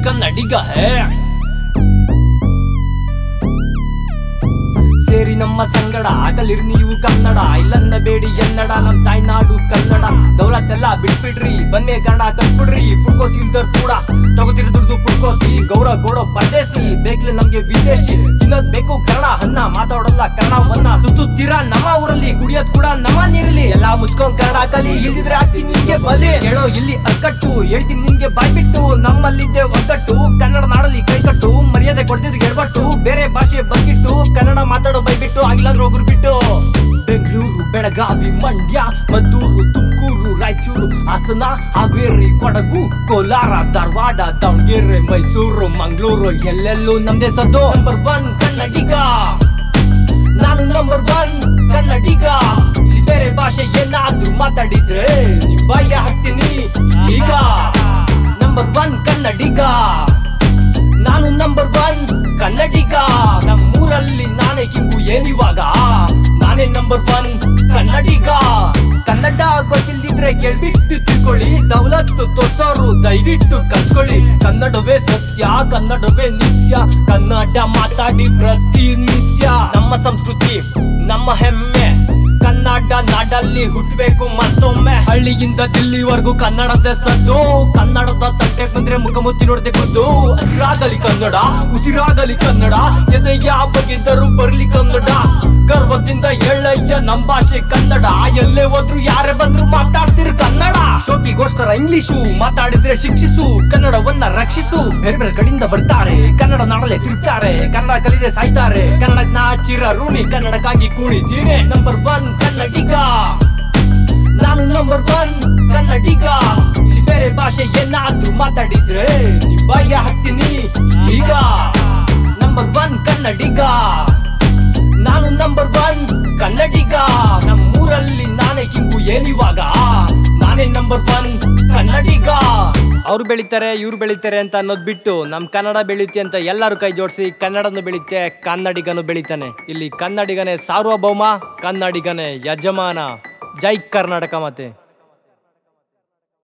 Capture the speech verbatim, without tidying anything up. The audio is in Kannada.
ಕನ್ನಡಿಗ ಹೇ. ಸೇರಿ ನಮ್ಮ ಸಂಗಡ ಆಗಲಿರ್ ನೀವು ಕನ್ನಡ, ಇಲ್ಲನ್ನ ಬೇಡಿ ಎನ್ನಡ ನಮ್ ತಾಯ್ನಾಡು ಕನ್ನಡ. ದೌಲತ್ತೆಲ್ಲ ಬಿಟ್ಬಿಡ್ರಿ ಬನ್ನಿ ಕನ್ನಡ ಕಲ್ಬಿಡ್ರಿ, ಪುಡ್ಕೋಸಿ ಇಲ್ದರ್ ಕೂಡ ತಗೋತಿರ್ ದುಡ್ದು ಪುಡ್ಕೋಸಿ. ಗೌರವ ಕೊಡೋ ಪರದೇಸಿ ಬೇಕ್ಲೆ ನಮ್ಗೆ ವಿದೇಶಿ, ತಿನ್ನೋದ್ ಬೇಕು ಕನ್ನಡ ಅನ್ನ, ಮಾತಾಡೋಲ್ಲ ಕನ್ನಡವನ್ನ. ಸುತ್ತುತ್ತೀರಾ ನಮ್ಮ ಊರಲ್ಲಿ, ಕುಡಿಯೋದ್ ಕೂಡ ನಮ್ಮ ನೀರಲ್ಲಿ. ಎಲ್ಲಾ ಮುಚ್ಕೊಂಡ್ ಕನ್ನಡ ಕಲಿ, ಇಲ್ದಿದ್ರೆ ಆಗ್ತೀನಿ ನಿನ್ಗೆ ಬಲಿ. ಹೇಳೋ ಇಲ್ಲಿ ಅಕ್ಕಟ್ಟು, ಹೇಳ್ತೀನಿ ನಿನ್ಗೆ ಬಾಯ್ಬಿಟ್ಟು. ನಮ್ಮಲ್ಲಿದ್ದೆ ಒಗ್ಗಟ್ಟು, ಕನ್ನಡ ನಾಡಲ್ಲಿ ಕೈಕಟ್ಟು. ಮರ್ಯಾದೆ ಕೊಡ್ತಿದ್ರು ಎಡ್ಬಟ್ಟು, ಬೇರೆ ಭಾಷೆ ಬಂದ್ಬಿಟ್ಟು ಕನ್ನಡ ಮಾತಾಡೋ ಬೈಬಿಟ್ಟು. ಆಗಿಲ್ಲಾದ್ರೂ ಹೋಗ್ರು ಬಿಟ್ಟು. ಬೆಂಗಳೂರು, ಬೆಳಗಾವಿ, ಮಂಡ್ಯ, ಮದ್ದೂರು, ತುಮಕೂರು, ರಾಯಚೂರು, ಹಾಸನ, ಹಾವೇರಿ, ಕೊಡಗು, ಕೋಲಾರ, ಧಾರವಾಡ, ದಾವಣಗೆರೆ, ಮೈಸೂರು, ಮಂಗಳೂರು, ಎಲ್ಲೆಲ್ಲೂ ನಮ್ದೇ ಸದ್ದು. ನಂಬರ್ ಒನ್ ಕನ್ನಡಿಗ, ನಾನು ನಂಬರ್ ಒನ್ ಕನ್ನಡಿಗ. ಇಲ್ಲಿ ಬೇರೆ ಭಾಷೆ ಏನಾದ್ರೂ ಮಾತಾಡಿದ್ರೆ ನಿಮ್ ಬಾಯ ಹಾಕ್ತೀನಿ ಈಗ. ನಂಬರ್ ಒನ್ ಕನ್ನಡಿಗ, ನಾನು ನಂಬರ್ ಒನ್ ಕನ್ನಡಿಗ. ನಮ್ಮೂರಲ್ಲಿ ನಾನೇ ಕಿಂಗು ಏನಿವಾಗ, ನಾನೇ ನಂಬರ್ ಒನ್ ಕನ್ನಡಿಗ. ಕನ್ನಡ ಗೊತ್ತಿಲ್ದಿದ್ರೆ ಕೇಳ್ಬಿಟ್ಟು ತಿಳ್ಕೊಳ್ಳಿ, ದೌಲತ್ತು ತೋರ್ಸೋರು ದಯವಿಟ್ಟು ಕಲ್ಸ್ಕೊಳ್ಳಿ. ಕನ್ನಡವೇ ಸತ್ಯ, ಕನ್ನಡವೇ ನಿತ್ಯ, ಕನ್ನಡ ಮಾತಾಡಿ ಪ್ರತಿನಿತ್ಯ. ನಮ್ಮ ಸಂಸ್ಕೃತಿ ನಮ್ಮ ಹೆಮ್ಮೆ, ಕನ್ನಡ ನಾಡಲ್ಲಿ ಹುಟ್ಟಬೇಕು ಮತ್ತೊಮ್ಮೆ. ಹಳ್ಳಿಯಿಂದ ದಿಲ್ಲಿವರೆಗೂ ಕನ್ನಡದ ಸದ್ದು, ಕನ್ನಡದ ತಂಟೆ ಬಂದ್ರೆ ಮುಖಮುತ್ತಿ ನೋಡದೆ ಖುದ್ದು. ಹಸಿರಾಗಲಿ ಕನ್ನಡ, ಉಸಿರಾಗಲಿ ಕನ್ನಡ, ಎದೆಯ ಬಗೆದರು ಬರ್ಲಿ ಕನ್ನಡ. ಗರ್ವದಿಂದ ಹೇಳಯ್ಯ ನಮ್ ಭಾಷೆ ಕನ್ನಡ, ಎಲ್ಲೇ ಹೋದ್ರು ಯಾರೇ ಬಂದ್ರು ಮಾತಾಡ್ತಿರು ಕನ್ನಡ. ಶೋಕಿಗೋಸ್ಕರ ಇಂಗ್ಲಿಷು ಮಾತಾಡಿದ್ರೆ ಶಿಕ್ಷಿಸು, ಕನ್ನಡವನ್ನ ರಕ್ಷಿಸು. ಬೇರೆ ಬೇರೆ ಕಡೆಯಿಂದ ಬರ್ತಾರೆ, ಕನ್ನಡ ನಾಡಲ್ಲೇ ತಿರುಗ್ತಾರೆ, ಕನ್ನಡ ಕಲಿದೆ ಸಾಯ್ತಾರೆ. ಕನ್ನಡಕ್ ನಾ ಚಿರ ಋಣಿ, ಕನ್ನಡಕ್ಕಾಗಿ ಕುಣಿತೀನಿ. ನಂಬರ್ ಒನ್ ಕನ್ನಡಿಗ, ನಾನು ನಂಬರ್ ಒನ್ ಕನ್ನಡಿಗ. ಇಲ್ಲಿ ಬೇರೆ ಭಾಷೆ ಏನಾದ್ರೂ ಮಾತಾಡಿದ್ರೆ ನಿಮ್ ಬಾಯ ಹಾಕ್ತೀನಿ ಈಗ. ನಂಬರ್ ಒನ್ ಕನ್ನಡಿಗ, ನಾನು ನಂಬರ್ ಒನ್ ಕನ್ನಡಿಗ. ನಮ್ಮೂರಲ್ಲಿ ನಾನೇ ಕಿಂಗು ಏನಿವಾಗ, ನಾನೇ ನಂಬರ್ ಒನ್ ಕನ್ನಡಿಗ. ಅವ್ರು ಬೆಳಿತಾರೆ ಇವ್ರು ಬೆಳಿತಾರೆ ಅಂತ ಅನ್ನೋದ್ ಬಿಟ್ಟು ನಮ್ ಕನ್ನಡ ಬೆಳೆಯುತ್ತೆ ಅಂತ ಎಲ್ಲರೂ ಕೈ ಜೋಡಿಸಿ ಕನ್ನಡನು ಬೆಳೆಯುತ್ತೆ, ಕನ್ನಡಿಗನು ಬೆಳಿತಾನೆ. ಇಲ್ಲಿ ಕನ್ನಡಿಗನೇ ಸಾರ್ವಭೌಮ, ಕನ್ನಡಿಗನೇ ಯಜಮಾನ. ಜೈ ಕರ್ನಾಟಕ ಮಾತೆ.